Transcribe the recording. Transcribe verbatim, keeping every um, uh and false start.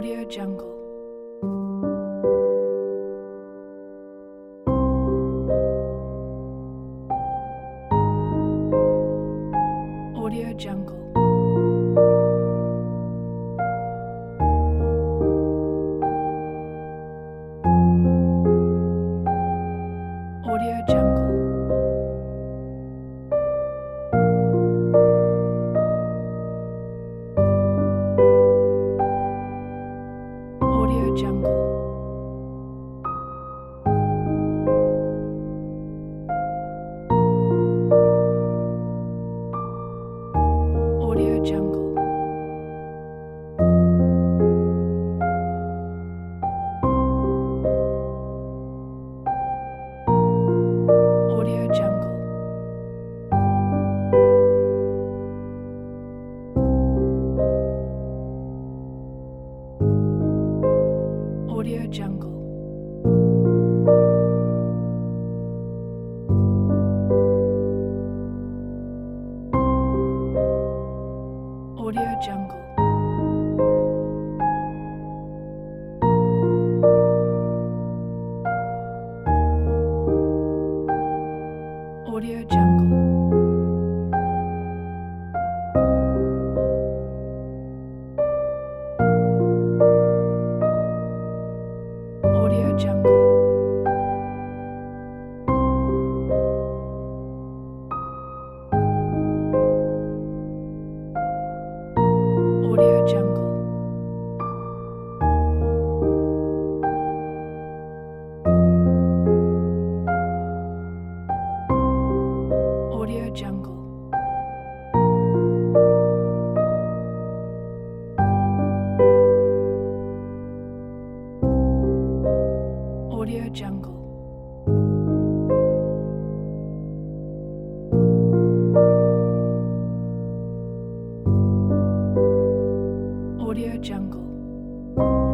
Audio Jungle. Audio Jungle. Audio Jungle. Audio Jungle. Audio Jungle. Audio Jungle. Audio Jungle. Audio Jungle. Audio Jungle. Audio Jungle. Audio Jungle. Audio Jungle. Audio Jungle. Audio Jungle.